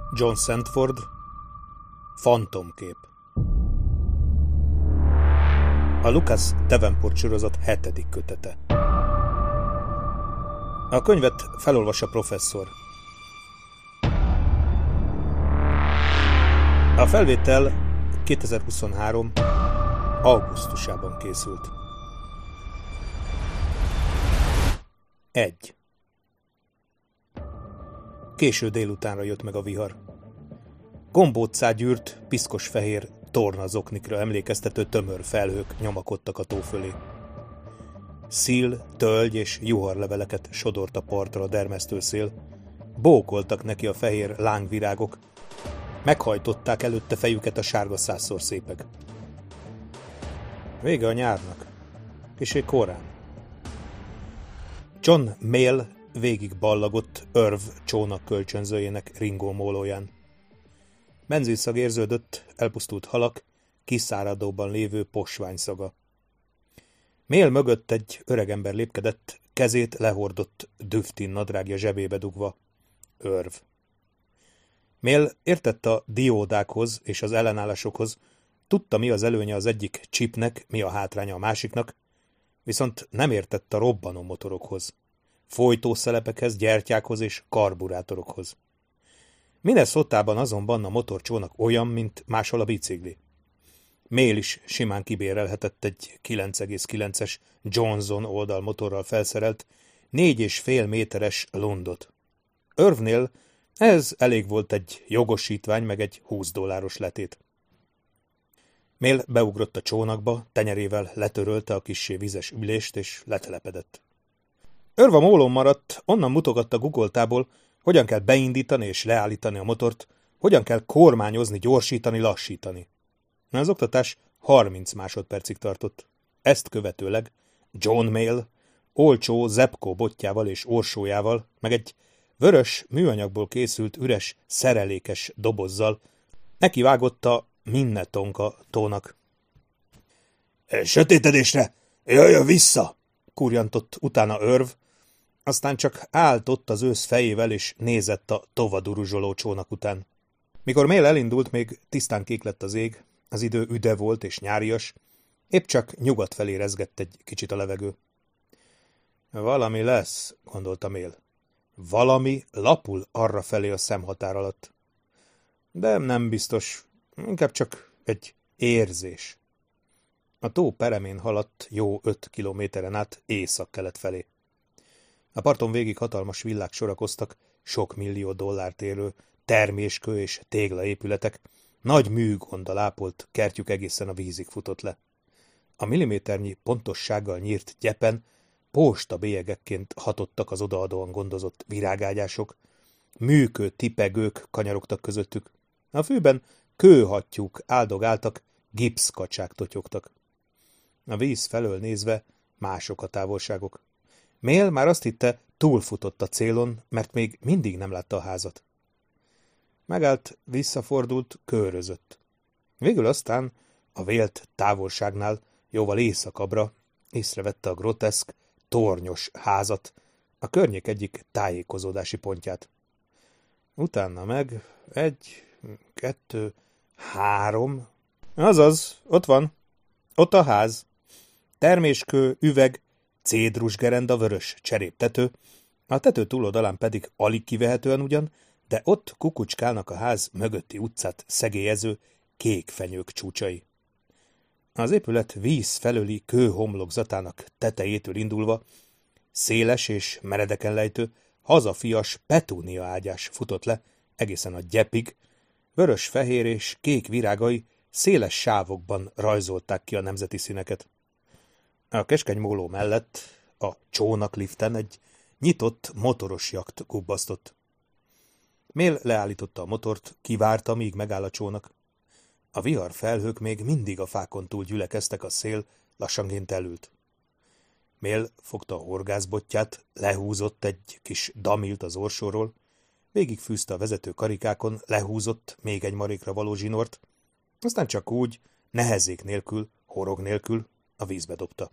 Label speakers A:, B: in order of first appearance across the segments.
A: John Sandford, Fantomkép. A Lucas Davenport sorozat 7. kötete. A könyvet felolvassa professzor. A felvétel 2023. augusztusában készült. 1. Késő délutánra jött meg a vihar. Gombóccá gyűrt, piszkos fehér tornazoknikra emlékeztető tömör felhők nyomakodtak a tó fölé. Szil, tölgy és juharleveleket sodort a partra a dermesztő szél. Bókoltak neki a fehér lángvirágok. Meghajtották előtte fejüket a sárga százszor szépek. Vége a nyárnak. Kissé korán. John Mayall végig ballagott Irv csónak kölcsönzőjének ringó mólóján. Benzinszag érződött, elpusztult halak, kiszáradóban lévő posványszaga. Mayall mögött egy öregember lépkedett, kezét lehordott düftin nadrágja zsebébe dugva. Irv. Mayall értett a diódákhoz és az ellenállásokhoz, tudta, mi az előnye az egyik chipnek, mi a hátránya a másiknak, viszont nem értett a robbanó motorokhoz, folytószelepekhez, gyertyákhoz és karburátorokhoz. Minnesotában azonban a motorcsónak olyan, mint máshol a bicikli. Mayall is simán kibérelhetett egy 9,9-es Johnson oldalmotorral felszerelt 4,5 méteres Lundot. Irvnél ez elég volt egy jogosítvány meg egy $20 letét. Mayall beugrott a csónakba, tenyerével letörölte a kissé vizes ülést és letelepedett. Irv a mólón maradt, onnan mutogatta guggoltából, hogyan kell beindítani és leállítani a motort, hogyan kell kormányozni, gyorsítani, lassítani. Az oktatás 30 másodpercig tartott. Ezt követőleg John Mayall olcsó Zepco botjával és orsójával, meg egy vörös műanyagból készült üres szerelékes dobozzal nekivágott a Minnetonka tónak. Sötétedésre! Jöjjön vissza! Kurjantott utána Irv, aztán csak állt ott az ősz fejével, és nézett a tovaduruzsoló csónak után. Mikor Mayall elindult, még tisztán kék lett az ég, az idő üde volt és nyárias, épp csak nyugat felé rezgett egy kicsit a levegő. Valami lesz, gondolta Mayall. Valami lapul arra felé a szemhatár alatt. De nem biztos, inkább csak egy érzés. A tó peremén haladt jó 5 kilométeren át észak-kelet felé. A parton végig hatalmas villák sorakoztak, sok millió dollárt érő terméskő és téglaépületek, nagy műgonddal ápolt kertjük egészen a vízig futott le. A milliméternyi pontossággal nyírt gyepen postabélyegekként hatottak az odaadóan gondozott virágágyások, műkő tipegők kanyarogtak közöttük. A fűben kőhattyúk áldogáltak, gipszkacsák totyogtak. A víz felől nézve mások a távolságok. Mayall már azt hitte, túlfutott a célon, mert még mindig nem látta a házat. Megállt, visszafordult, körözött. Végül aztán a vélt távolságnál, jóval északabbra észrevette a groteszk, tornyos házat, a környék egyik tájékozódási pontját. Utána meg 1, 2, 3... Azaz, ott van. Ott a ház. Terméskő, üveg, cédrusgerenda, vörös cseréptető, a tető túloldalán pedig alig kivehetően ugyan, de ott kukucskálnak a ház mögötti utcát szegélyező kék fenyők csúcsai. Az épület víz felőli kőhomlokzatának tetejétől indulva széles és meredeken lejtő, hazafias petúnia ágyás futott le egészen a gyepig, vörös-fehér és kék virágai széles sávokban rajzolták ki a nemzeti színeket. A keskeny móló mellett a csónakliften egy nyitott motoros jakt gubbasztott. Mayall leállította a motort, kivárta, míg megáll a csónak. A vihar felhők még mindig a fákon túl gyülekeztek, a szél lassanként elült. Mayall fogta a horgászbotját, lehúzott egy kis damilt az orsóról, végigfűzte a vezető karikákon, lehúzott még egy marékra való zsinort, aztán csak úgy, nehezék nélkül, horog nélkül a vízbe dobta.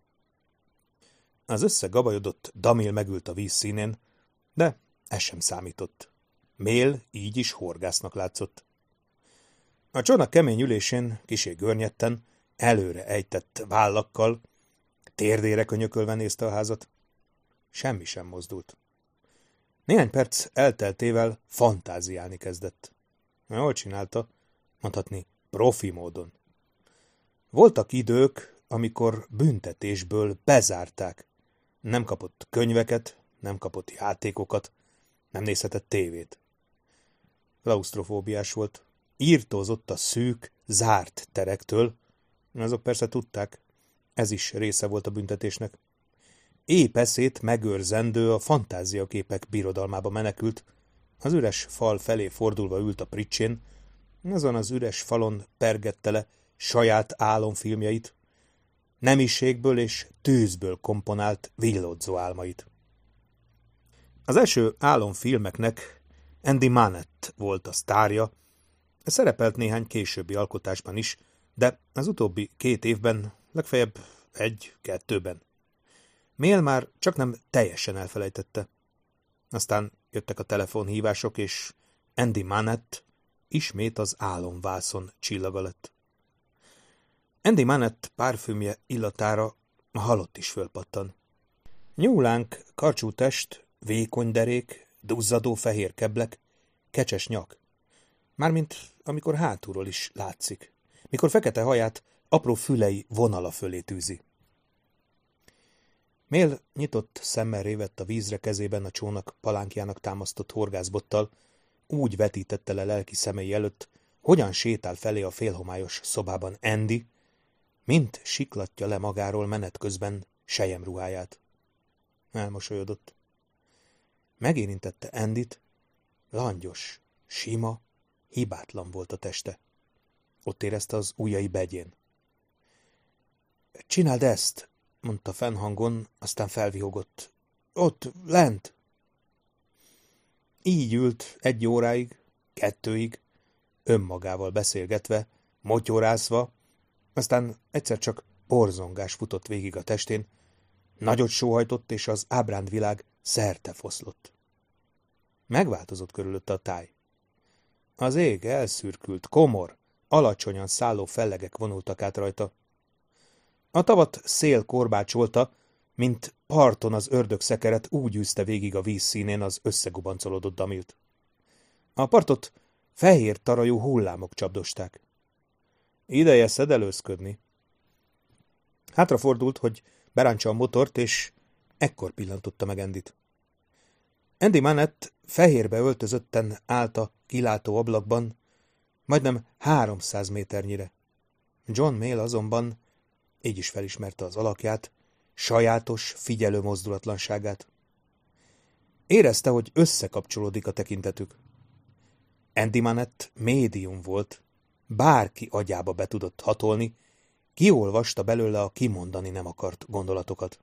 A: Az összegabajodott damil megült a víz színén, de ez sem számított. Mél így is horgásznak látszott. A csónak kemény ülésén, kissé görnyetten, előre ejtett vállakkal, térdére könyökölve nézte a házat. Semmi sem mozdult. Néhány perc elteltével fantáziálni kezdett. Jól csinálta, mondhatni profi módon. Voltak idők, amikor büntetésből bezárták. Nem kapott könyveket, nem kapott játékokat, nem nézhetett tévét. Klausztrofóbiás volt. Írtózott a szűk, zárt terektől. Azok persze tudták, ez is része volt a büntetésnek. Épp eszét megőrzendő a fantáziaképek birodalmába menekült, az üres fal felé fordulva ült a pricsén, azon az üres falon pergette le saját álomfilmjeit, nemiségből és tűzből komponált villódzó álmait. Az első álomfilmeknek Andy Mannett volt a sztárja, szerepelt néhány későbbi alkotásban is, de az utóbbi 2 évben, legfeljebb 1-2-ben. Mél már csaknem teljesen elfelejtette. Aztán jöttek a telefonhívások, és Andy Mannett ismét az álomvászon csillaga lett. Andy Mannett párfümje illatára a halott is fölpattan. Nyúlánk, karcsú test, vékony derék, duzzadó fehér keblek, kecses nyak. Mármint amikor hátulról is látszik, mikor fekete haját apró fülei vonala fölé tűzi. Mél nyitott szemmel révett a vízre kezében a csónak palánkjának támasztott horgászbottal, úgy vetítette le lelki szemei előtt, hogyan sétál felé a félhomályos szobában Andy, mint siklatja le magáról menet közben selyemruháját. Elmosolyodott. Megérintette Andyt, langyos, sima, hibátlan volt a teste. Ott érezte az ujjai begyén. Csináld ezt, mondta fennhangon, aztán felvihogott. Ott, lent. Így ült 1 óráig, 2-ig, önmagával beszélgetve, motyorászva, aztán egyszer csak borzongás futott végig a testén, nagyot sóhajtott, és az ábrándvilág szerte foszlott. Megváltozott körülötte a táj. Az ég elszürkült, komor, alacsonyan szálló fellegek vonultak át rajta. A tavat szél korbácsolta, mint parton az ördögszekeret úgy űzte végig a víz színén az összegubancolódott damilt. A partot fehér tarajú hullámok csapdosták. Ideje szedelőzködni. Hátrafordult, hogy berántsa a motort, és ekkor pillantotta meg Andyt. Andy Mannett fehérbe öltözötten állt a kilátó ablakban, majdnem 300 méternyire. John Mél azonban így is felismerte az alakját, sajátos, figyelő mozdulatlanságát. Érezte, hogy összekapcsolódik a tekintetük. Andy Mannett médium volt, bárki agyába be tudott hatolni, kiolvasta belőle a kimondani nem akart gondolatokat.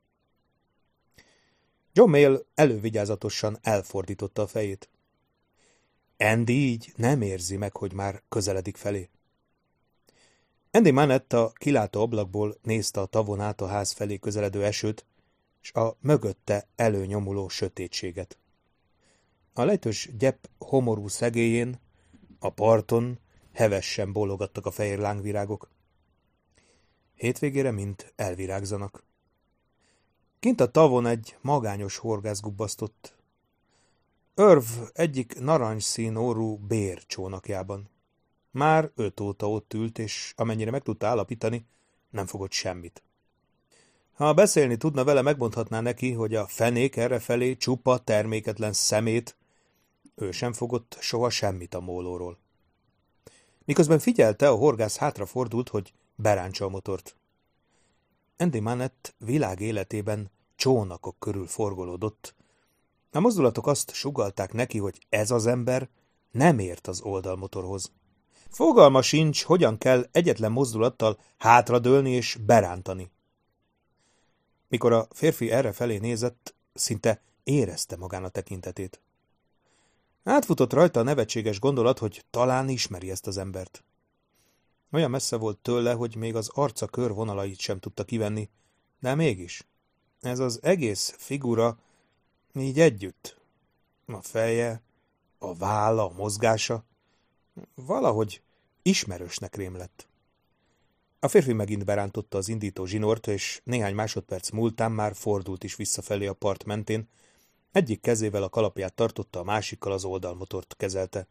A: John Mél elővigyázatosan elfordította a fejét. Andy így nem érzi meg, hogy már közeledik felé. Andy Mannett a kilátó ablakból nézte a tavon át a ház felé közeledő esőt, s a mögötte előnyomuló sötétséget. A lejtős gyepp homorú szegélyén, a parton hevesen bólogattak a fehér lángvirágok. Hétvégére mind elvirágzanak. Kint a tavon egy magányos horgász gubbasztott. Irv egyik narancsszín orrú bér csónakjában. Már 5 óta ott ült, és amennyire meg tudta állapítani, nem fogott semmit. Ha beszélni tudna vele, megmondhatná neki, hogy a fenék errefelé csupa terméketlen szemét, ő sem fogott soha semmit a mólóról. Miközben figyelte, a horgász hátrafordult, hogy berántsa a motort. Andy Mannett világ életében csónakok körül forgolódott. A mozdulatok azt sugallták neki, hogy ez az ember nem ért az oldalmotorhoz. Fogalma sincs, hogyan kell egyetlen mozdulattal hátradőlni és berántani. Mikor a férfi errefelé nézett, szinte érezte magán a tekintetét. Átfutott rajta a nevetséges gondolat, hogy talán ismeri ezt az embert. Olyan messze volt tőle, hogy még az arca körvonalait sem tudta kivenni, de mégis. Ez az egész figura így együtt. A feje, a válla, a mozgása. Valahogy ismerősnek rém lett. A férfi megint berántotta az indító zsinort, és néhány másodperc múltán már fordult is visszafelé a part mentén. Egyik kezével a kalapját tartotta, a másikkal az oldalmotort kezelte.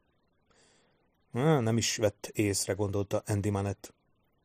A: Nem is vett észre, gondolta Andy Manett.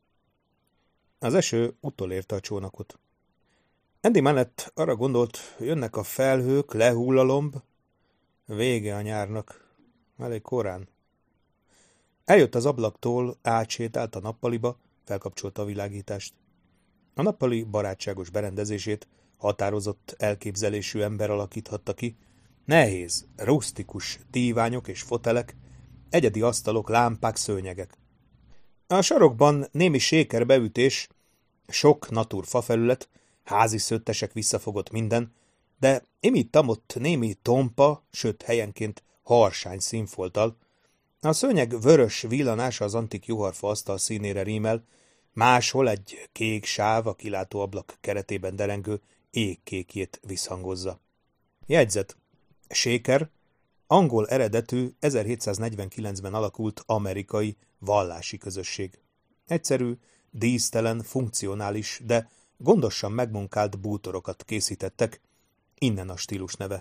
A: Az eső utolérte a csónakot. Andy Manett arra gondolt, jönnek a felhők, lehull a lomb. Vége a nyárnak. Elég korán. Eljött az ablaktól, átsétált a nappaliba, felkapcsolta a világítást. A nappali barátságos berendezését határozott elképzelésű ember alakíthatta ki. Nehéz, rusztikus díványok és fotelek, egyedi asztalok, lámpák, szőnyegek. A sarokban némi sékerbeütés, sok natúr fafelület, házi szőttesek, visszafogott minden, de imitt-amott némi tompa, sőt helyenként harsány színfolttal. A szőnyeg vörös villanása az antik juharfa asztal színére rímel, máshol egy kék sáv a kilátóablak keretében derengő égkékjét visszhangozza. Jegyzet. Séker, angol eredetű, 1749-ben alakult amerikai vallási közösség. Egyszerű, dísztelen, funkcionális, de gondosan megmunkált bútorokat készítettek, innen a stílus neve.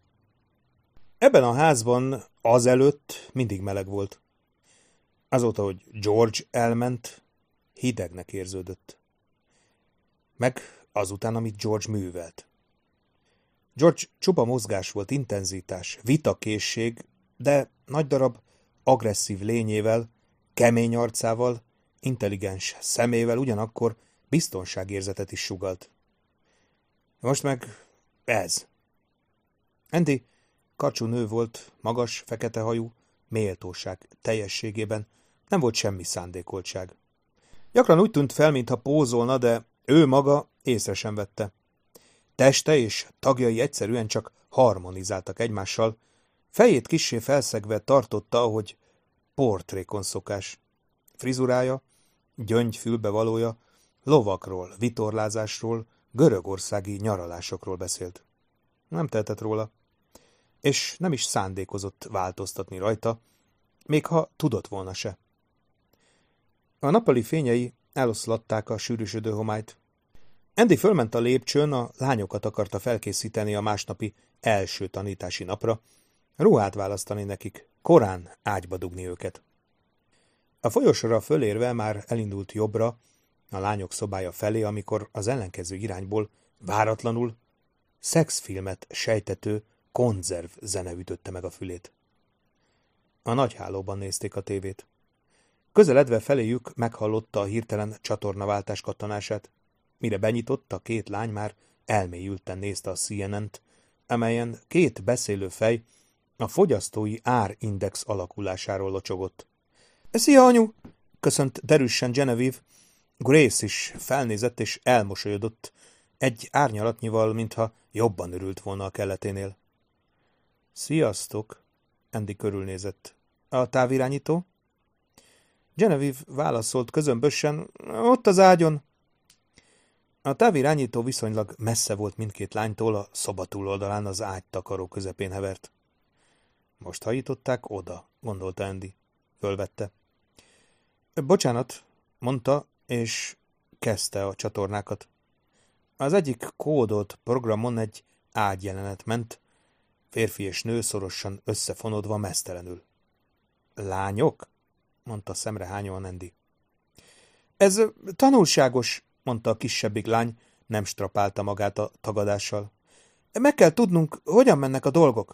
A: Ebben a házban azelőtt mindig meleg volt. Azóta, hogy George elment, hidegnek érződött. Meg azután, amit George művelt. George csupa mozgás volt, intenzitás, vitakészség, de nagy darab, agresszív lényével, kemény arcával, intelligens szemével ugyanakkor biztonságérzetet is sugalt. Most meg ez. Andy karcsú nő volt, magas, fekete hajú, méltóság teljességében, nem volt semmi szándékoltság. Gyakran úgy tűnt fel, mintha pózolna, de ő maga észre sem vette. Teste és tagjai egyszerűen csak harmonizáltak egymással, fejét kissé felszegve tartotta, ahogy portrékon szokás. Frizurája, gyöngyfülbevalója, lovakról, vitorlázásról, görögországi nyaralásokról beszélt. Nem tehetett róla, és nem is szándékozott változtatni rajta, még ha tudott volna se. A nappali fényei eloszlatták a sűrűsödő homályt. Andy fölment a lépcsőn, a lányokat akarta felkészíteni a másnapi első tanítási napra, ruhát választani nekik, korán ágyba dugni őket. A folyosóra fölérve már elindult jobbra, a lányok szobája felé, amikor az ellenkező irányból váratlanul szexfilmet sejtető konzerv zene ütötte meg a fülét. A nagy hálóban nézték a tévét. Közeledve feléjük meghallotta a hirtelen csatornaváltás kattanását. Mire benyitott, a két lány már elmélyülten nézte a CNN-t, amelyen két beszélő fej a fogyasztói árindex alakulásáról locsogott. – Szia, anyu! – köszönt derűsen Genevieve. Grace is felnézett és elmosolyodott, egy árnyalatnyival, mintha jobban örült volna a kelleténél. – Sziasztok! – Andy körülnézett. – A távirányító? Genevieve válaszolt közömbösen, ott az ágyon. A távirányító viszonylag messze volt mindkét lánytól, a szoba túloldalán az ágytakaró közepén hevert. Most hajították oda, gondolta Andy. Fölvette. Bocsánat, mondta, és kezdte a csatornákat. Az egyik kódolt programon egy ágyjelenet ment, férfi és nő szorosan összefonódva meztelenül. Lányok? Mondta szemrehányóan Andy. Ez tanulságos, mondta a kisebbik lány, nem strapálta magát a tagadással. Meg kell tudnunk, hogyan mennek a dolgok.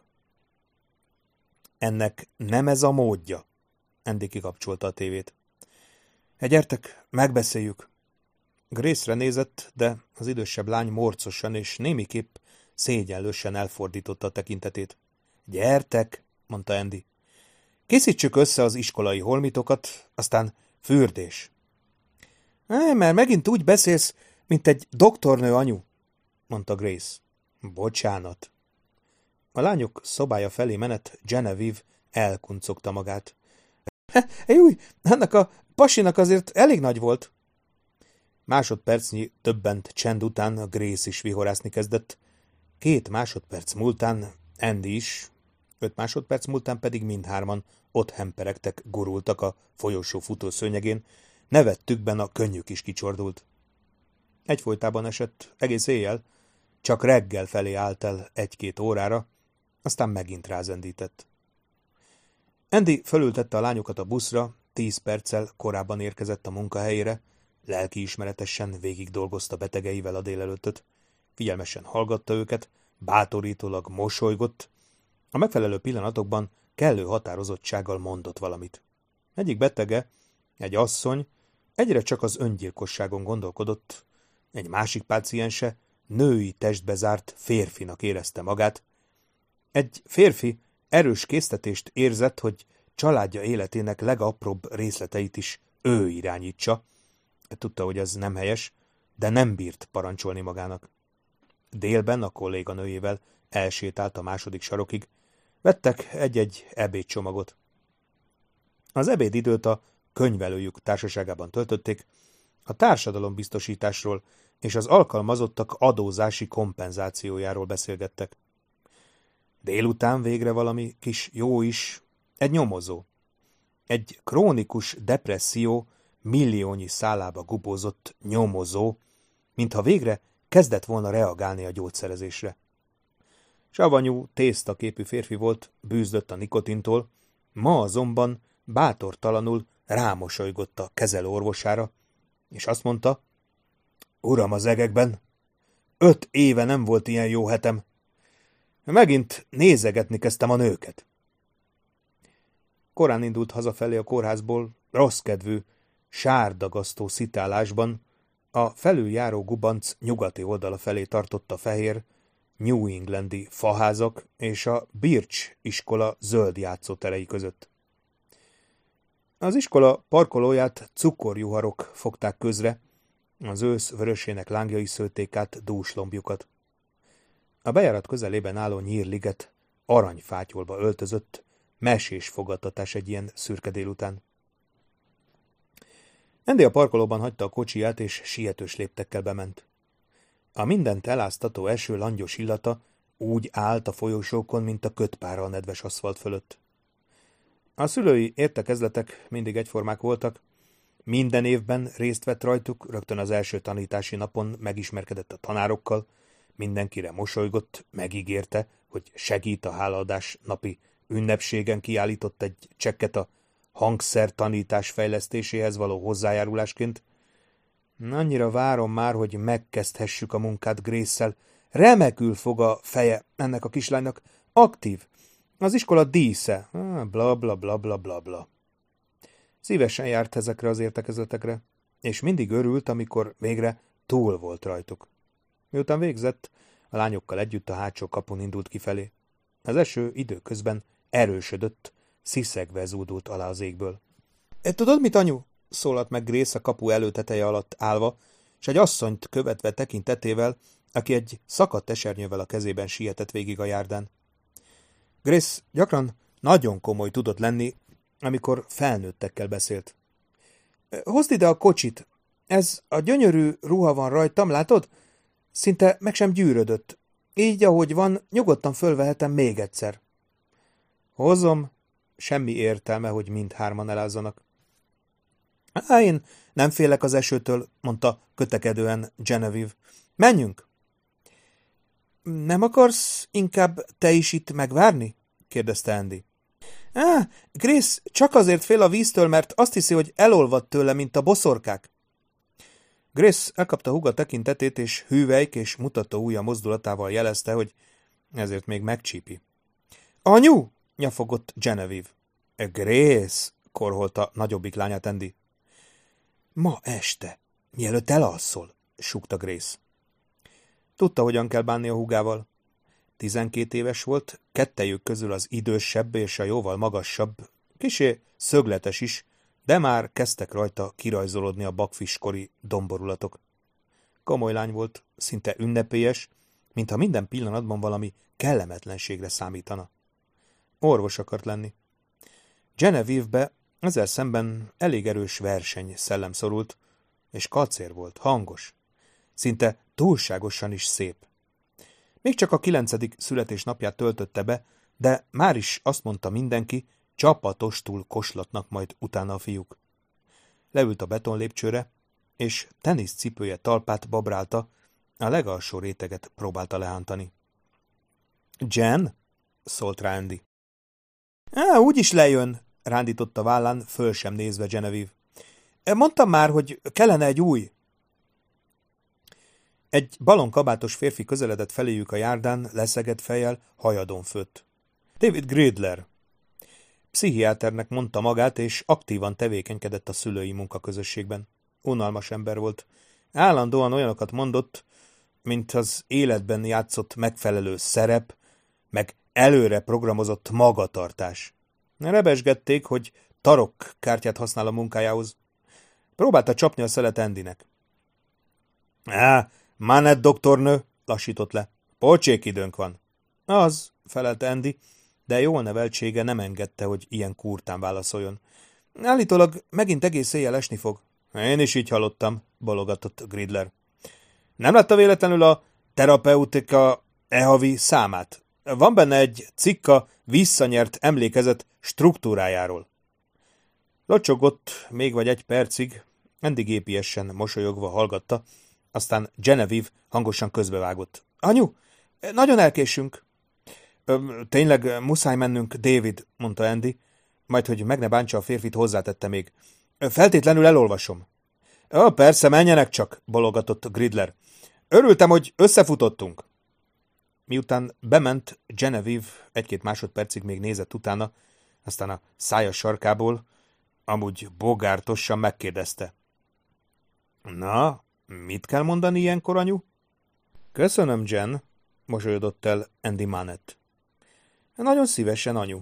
A: Ennek nem ez a módja. Andy kikapcsolta a tévét. Gyertek, megbeszéljük. Grace-re nézett, de az idősebb lány morcosan és némiképp szégyenlősen elfordította a tekintetét. Gyertek, mondta Andy. Készítsük össze az iskolai holmitokat, aztán fürdés. Mert megint úgy beszélsz, mint egy doktornő anyu, mondta Grace. Bocsánat. A lányok szobája felé menet Genevieve elkuncogta magát. Júj, annak a pasinak azért elég nagy volt. Másodpercnyi többent csend után a Grace is vihorászni kezdett. 2 másodperc múltán Andy is, 5 másodperc múltán pedig mindhárman ott hemperegtek, gurultak a folyosó futószőnyegén, nevettükben a könnyük is kicsordult. Egyfolytában esett egész éjjel, csak reggel felé állt el 1-2 órára, aztán megint rázendített. Andy fölültette a lányokat a buszra, 10 perccel korábban érkezett a munkahelyére, lelkiismeretesen végig dolgozta betegeivel a délelőttöt, figyelmesen hallgatta őket, bátorítólag mosolygott, a megfelelő pillanatokban kellő határozottsággal mondott valamit. Egyik betege, egy asszony, egyre csak az öngyilkosságon gondolkodott, egy másik páciense női testbe zárt férfinak érezte magát. Egy férfi erős késztetést érzett, hogy családja életének legapróbb részleteit is ő irányítsa. Tudta, hogy ez nem helyes, de nem bírt parancsolni magának. Délben a kolléganőjével elsétált a második sarokig, vettek egy-egy ebédcsomagot. Az ebédidőt a könyvelőjük társaságában töltötték, a társadalombiztosításról és az alkalmazottak adózási kompenzációjáról beszélgettek. Délután végre valami kis jó is, egy nyomozó. Egy krónikus depresszió milliónyi szálába gubózott nyomozó, mintha végre kezdett volna reagálni a gyógyszerezésre. Savanyú, tésztaképű férfi volt, bűzdött a nikotintól, ma azonban bátortalanul rámosolygott a kezelőorvosára, és azt mondta: Uram az egekben, 5 éve nem volt ilyen jó hetem. Megint nézegetni kezdtem a nőket. Korán indult hazafelé a kórházból, rosszkedvű, sárdagasztó szitálásban, a felüljáró gubanc nyugati oldala felé tartott fehér, New Englandi faházak és a Birch iskola zöld játszóterei között. Az iskola parkolóját cukorjuharok fogták közre, az ősz vörösének lángjai szőtték át dús lombjukat. A bejárat közelében álló nyírliget aranyfátyolba öltözött, mesés fogadtatás egy ilyen szürke délután. Andy a parkolóban hagyta a kocsiját, és sietős léptekkel bement. A mindent eláztató eső langyos illata úgy állt a folyosókon, mint a kötpára a nedves aszfalt fölött. A szülői értekezletek mindig egyformák voltak, minden évben részt vett rajtuk, rögtön az első tanítási napon megismerkedett a tanárokkal, mindenkire mosolygott, megígérte, hogy segít a hálaadás napi ünnepségen, kiállított egy csekket a hangszer tanítás fejlesztéséhez való hozzájárulásként. Annyira várom már, hogy megkezdhessük a munkát Grace-szel. Remekül fog a feje ennek a kislánynak, aktív. Az iskola dísze. Bla bla bla bla bla bla. Szívesen járt ezekre az értekezletekre, és mindig örült, amikor végre túl volt rajtuk. Miután végzett, a lányokkal együtt a hátsó kapun indult kifelé. Az eső időközben erősödött, sziszegve zúdult alá az égből. Tudod mit, anyu? Szólalt meg Grace a kapu előteteje alatt állva, és egy asszonyt követve tekintetével, aki egy szakadt esernyővel a kezében sietett végig a járdán. Grace gyakran nagyon komoly tudott lenni, amikor felnőttekkel beszélt. Hozd ide a kocsit. Ez a gyönyörű ruha van rajtam, látod? Szinte meg sem gyűrödött. Így, ahogy van, nyugodtan fölvehetem még egyszer. Hozom. Semmi értelme, hogy mindhárman elázzanak. Én nem félek az esőtől, mondta kötekedően Genevieve. Menjünk. Nem akarsz inkább te is itt megvárni? Kérdezte Andy. Grace csak azért fél a víztől, mert azt hiszi, hogy elolvad tőle, mint a boszorkák. Grace elkapta húga tekintetét, és hűvelyk és mutató ujja mozdulatával jelezte, hogy ezért még megcsípi. Anyu! Nyafogott Genevieve. Grace! Korholta nagyobbik lányát Andy. Ma este, mielőtt elalszol, súgta Grace. Tudta, hogyan kell bánni a húgával. 12 éves volt, kettejük közül az idősebb és a jóval magasabb, kissé szögletes is, de már kezdtek rajta kirajzolódni a bakfiskori domborulatok. Komoly lány volt, szinte ünnepélyes, mintha minden pillanatban valami kellemetlenségre számítana. Orvos akart lenni. Genevieve-be ezzel szemben elég erős verseny szellem szorult, és kacér volt, hangos, szinte túlságosan is szép. Még csak a 9. születésnapját töltötte be, de már is azt mondta mindenki, csapatostul koslatnak majd utána a fiúk. Leült a betonlépcsőre, és teniszcipője talpát babrálta, a legalsó réteget próbálta lehántani. Jen? Szólt rá Andy. Úgyis lejön, rándította vállán, föl sem nézve Genevieve. Mondtam már, hogy kellene egy új. Egy balonkabátos férfi közeledett feléjük a járdán, leszegett fejjel, hajadon főtt. David Gridler. Pszichiáternek mondta magát, és aktívan tevékenykedett a szülői munkaközösségben. Unalmas ember volt. Állandóan olyanokat mondott, mint az életben játszott megfelelő szerep, meg előre programozott magatartás. Rebesgették, hogy tarok kártyát használ a munkájához. Próbálta csapni a szelet Andynek. Manett doktornő, lassított le. Pocsék időnk van. Az, felelte Andy, de jól neveltsége nem engedte, hogy ilyen kurtán válaszoljon. Állítólag megint egész éjjel esni fog. Én is így hallottam, bologatott Gridler. Nem látta véletlenül a terapeutika e-havi számát? Van benne egy cikka visszanyert emlékezet struktúrájáról. Locsogott még vagy egy percig, Andy gépiesen mosolyogva hallgatta, aztán Genevieve hangosan közbevágott. Anyu, nagyon elkésünk. Tényleg muszáj mennünk, David, mondta Andy, majd hogy meg ne bántsa a férfit, hozzátette még. Feltétlenül elolvasom. Persze, menjenek csak, bologatott Gridler. Örültem, hogy összefutottunk. Miután bement, Genevieve egy-két másodpercig még nézett utána, aztán a szája sarkából, amúgy bogártosan megkérdezte. Na, mit kell mondani ilyenkor, anyu? Köszönöm, Jen, mosolyodott el Andy Manett. Nagyon szívesen, anyu.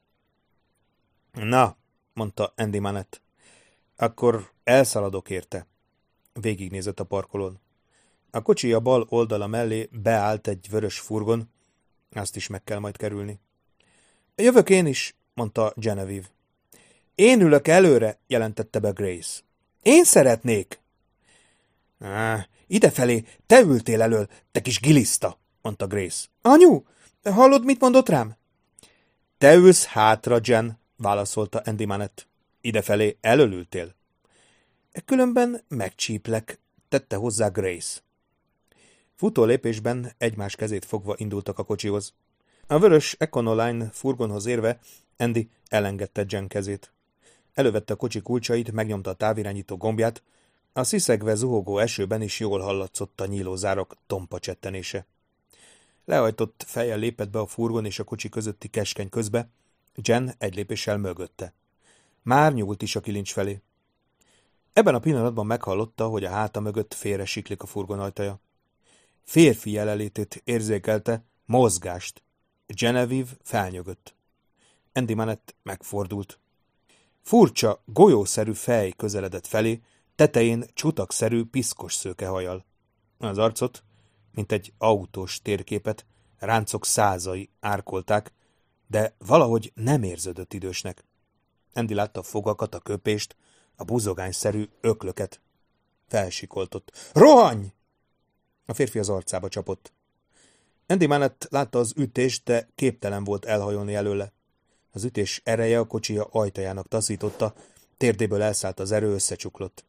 A: Na, mondta Andy Manett, akkor elszaladok érte. Végignézett a parkolón. A kocsi a bal oldala mellé beállt egy vörös furgon, azt is meg kell majd kerülni. Jövök én is, mondta Genevieve. Én ülök előre, jelentette be Grace. Én szeretnék. Idefelé, te ültél elől, te kis giliszta, mondta Grace. Anyu, hallod, mit mondott rám? Te ülsz hátra, Jen, válaszolta Andy Manett. Idefelé elől ültél. Különben megcsíplek, tette hozzá Grace. Futó lépésben egymás kezét fogva indultak a kocsihoz. A vörös Econoline furgonhoz érve Andy elengedte Jen kezét. Elővette a kocsi kulcsait, megnyomta a távirányító gombját, a sziszegve zuhogó esőben is jól hallatszott a nyílózárak tompa csettenése. Lehajtott fejjel lépett be a furgon és a kocsi közötti keskeny közbe, Jen egy lépéssel mögötte. Már nyúlt is a kilincs felé. Ebben a pillanatban meghallotta, hogy a háta mögött félre siklik a furgon ajtaja. Férfi jelenlétét érzékelte, mozgást. Genevieve felnyögött. Andy Manett megfordult. Furcsa, golyószerű fej közeledett felé, tetején csutagszerű, piszkos szőkehajjal. Az arcot, mint egy autós térképet, ráncok százai árkolták, de valahogy nem érződött idősnek. Andy látta a fogakat, a köpést, a buzogányszerű öklöket. Felsikoltott. Rohanj! A férfi az arcába csapott. Andy Manett látta az ütést, de képtelen volt elhajolni előle. Az ütés ereje a kocsija ajtajának taszította, térdéből elszállt az erő, összecsuklott.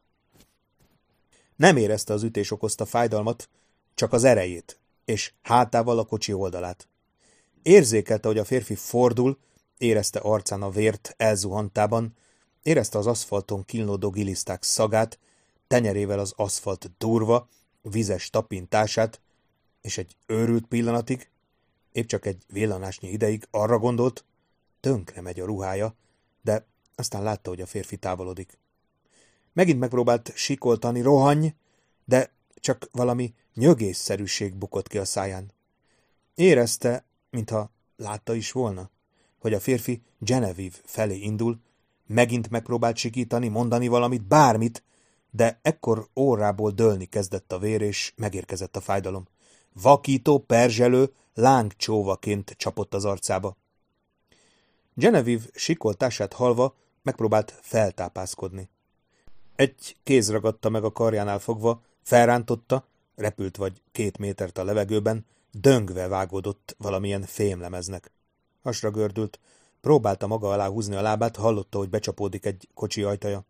A: Nem érezte az ütés okozta fájdalmat, csak az erejét, és hátával a kocsi oldalát. Érzékelte, hogy a férfi fordul, érezte arcán a vért elzuhantában, érezte az aszfalton kínlódó giliszták szagát, tenyerével az aszfalt durva, vizes tapintását, és egy őrült pillanatig, épp csak egy villanásnyi ideig arra gondolt, tönkre megy a ruhája, de aztán látta, hogy a férfi távolodik. Megint megpróbált sikoltani, rohanj, de csak valami nyögésszerűség bukott ki a száján. Érezte, mintha látta is volna, hogy a férfi Genevieve felé indul, megint megpróbált sikítani, mondani valamit, bármit, de ekkor órából dőlni kezdett a vér, és megérkezett a fájdalom. Vakító, perzselő, lángcsóvaként csapott az arcába. Genevieve sikoltását hallva megpróbált feltápászkodni. Egy kéz ragadta meg a karjánál fogva, felrántotta, repült vagy 2 métert a levegőben, döngve vágódott valamilyen fémlemeznek. Hasra gördült. Próbálta maga alá húzni a lábát, hallotta, hogy becsapódik egy kocsi ajtaja.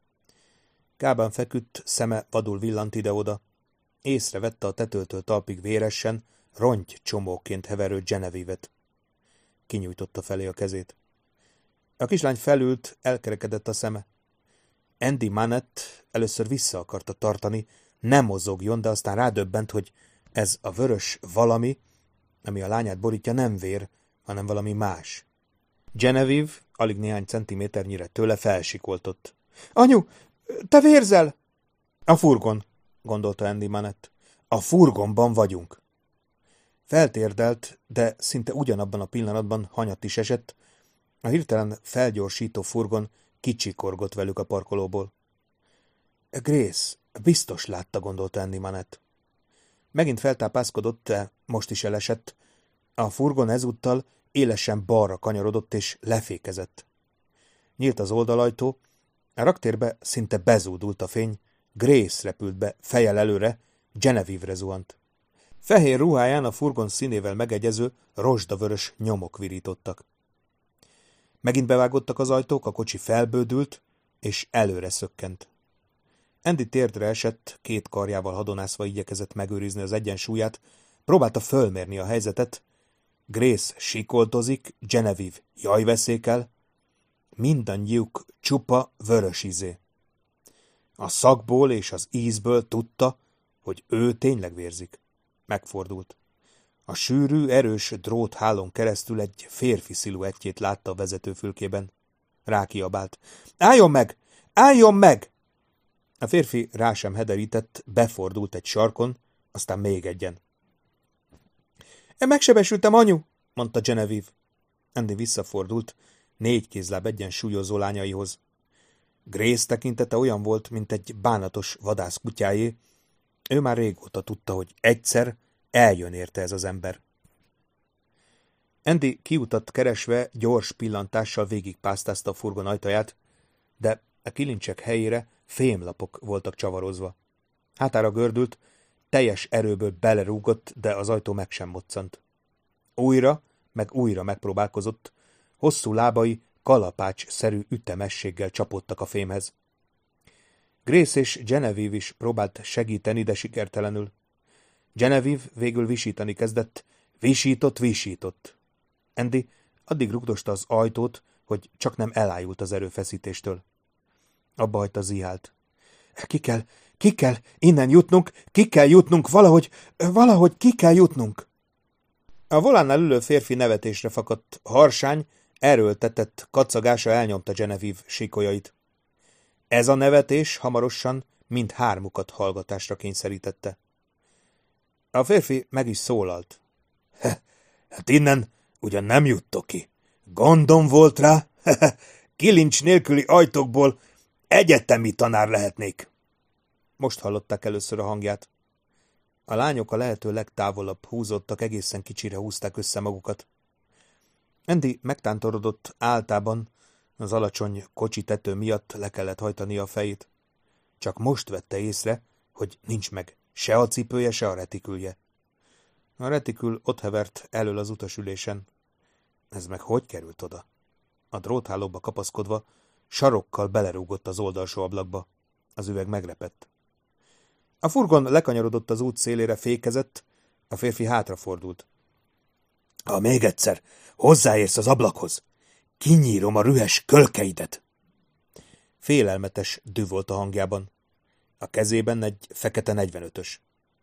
A: Kábán feküdt, szeme vadul villant ide-oda. Észrevette a tetőtől talpig véresen, ronty csomóként heverő Genevieve-et. Kinyújtotta felé a kezét. A kislány felült, elkerekedett a szeme. Andy Manett először vissza akarta tartani, ne mozogjon, de aztán rádöbbent, hogy ez a vörös valami, ami a lányát borítja, nem vér, hanem valami más. Genevieve alig néhány centiméternyire tőle felsikoltott. Anyu, te vérzel! A furgon, gondolta Andy Manett. A furgonban vagyunk. Feltérdelt, de szinte ugyanabban a pillanatban hanyat is esett. A hirtelen felgyorsító furgon kicsikorgott velük a parkolóból. Grace, biztos látta, gondolta Andy Manett. Megint feltápászkodott, de most is elesett. A furgon ezúttal élesen balra kanyarodott és lefékezett. Nyílt az oldalajtó, a raktérbe szinte bezúdult a fény, Grace repült be, fejjel előre, Genevieve-re zuhant. Fehér ruháján a furgon színével megegyező, rozsdavörös nyomok virítottak. Megint bevágottak az ajtók, a kocsi felbődült, és előre szökkent. Andy térdre esett, két karjával hadonászva igyekezett megőrizni az egyensúlyát, próbálta fölmérni a helyzetet. Grace sikoltozik, Genevieve jajveszékel, mindannyiuk csupa vörös izé. A szagból és az ízből tudta, hogy ő tényleg vérzik. Megfordult. A sűrű, erős dróthálón keresztül egy férfi sziluettjét látta a vezetőfülkében. Rákiabált. Álljon meg! Álljon meg! A férfi rá sem hederített, befordult egy sarkon, aztán még egyen. Megsebesültem, anyu, mondta Genevieve. Andy visszafordult, 4 kézláb egyensúlyozó lányaihoz. Grace tekintete olyan volt, mint egy bánatos vadász kutyájé. Ő már régóta tudta, hogy egyszer eljön érte ez az ember. Andy kiutat keresve gyors pillantással végigpásztázta a furgon ajtaját, de a kilincsek helyére fémlapok voltak csavarozva. Hátára gördült, teljes erőből belerúgott, de az ajtó meg sem moccant. Újra, meg újra megpróbálkozott, hosszú lábai kalapács-szerű ütemességgel csapódtak a fémhez. Grace és Genevieve is próbált segíteni, de sikertelenül. Genevieve végül visítani kezdett, visított. Andy addig rugdosta az ajtót, hogy csak nem elájult az erőfeszítéstől. Abba hagyta zihált. Ki kell innen jutnunk, valahogy ki kell jutnunk. A volánnál ülő férfi nevetésre fakadt, harsány, erőltetett kacagása elnyomta Genevieve síkolyait. Ez a nevetés hamarosan mind hármukat hallgatásra kényszerítette. A férfi meg is szólalt. Hát innen ugyan nem juttok ki. Gondom volt rá, kilincs nélküli ajtókból egyetemi tanár lehetnék. Most hallották először a hangját. A lányok a lehető legtávolabb húzottak, egészen kicsire húzták össze magukat. Andy megtántorodott, áltában az alacsony kocsi tető miatt le kellett hajtania a fejét. Csak most vette észre, hogy nincs meg se a cipője, se a retikülje. A retikül ott hevert elől az utasülésen. Ez meg hogy került oda? A dróthálóba kapaszkodva sarokkal belerúgott az oldalsó ablakba. Az üveg megrepett. A furgon lekanyarodott az út szélére, fékezett, a férfi hátrafordult. Ha még egyszer hozzáérsz az ablakhoz, kinyírom a rühes kölkeidet. Félelmetes düh volt a hangjában. A kezében egy fekete 45-ös.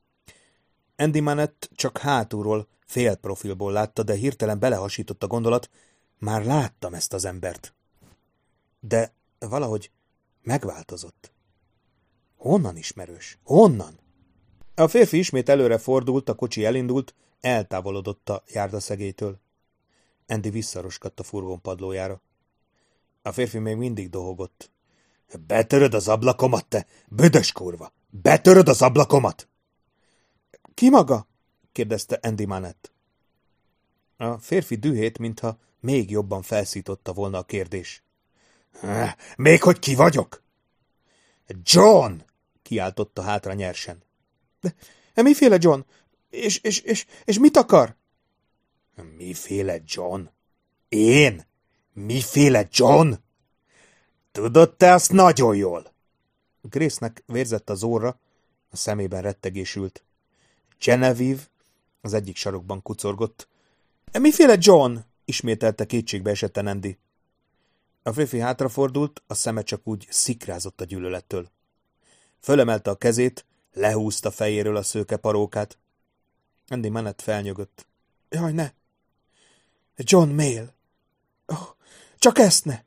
A: Andy Manett csak hátulról, félprofilból látta, de hirtelen belehasított a gondolat, már láttam ezt az embert. De valahogy megváltozott. Honnan ismerős? Honnan? A férfi ismét előre fordult, a kocsi elindult, eltávolodott a járdaszegélytől. Andy visszaroskadt a furgon padlójára. A férfi még mindig dohogott. Betöröd az ablakomat, te büdös kurva! Betöröd az ablakomat! Ki maga? kérdezte Andy Manett. A férfi dühét, mintha még jobban felszította volna a kérdés. Még hogy ki vagyok? John! Kiáltotta hátra nyersen. De miféle John? És mit akar? Miféle John? Én? Miféle John? Tudod te azt nagyon jól. Grace-nek vérzett az orra, a szemében rettegés ült. Genevieve az egyik sarokban kucorgott. Miféle John? Ismételte kétségbe esetten Andy. A férfi hátrafordult, a szeme csak úgy szikrázott a gyűlölettől. Fölemelte a kezét, lehúzta fejéről a szőke parókát. Andy Manett felnyögött. Jaj, ne! John Mayle! Oh, csak ezt ne!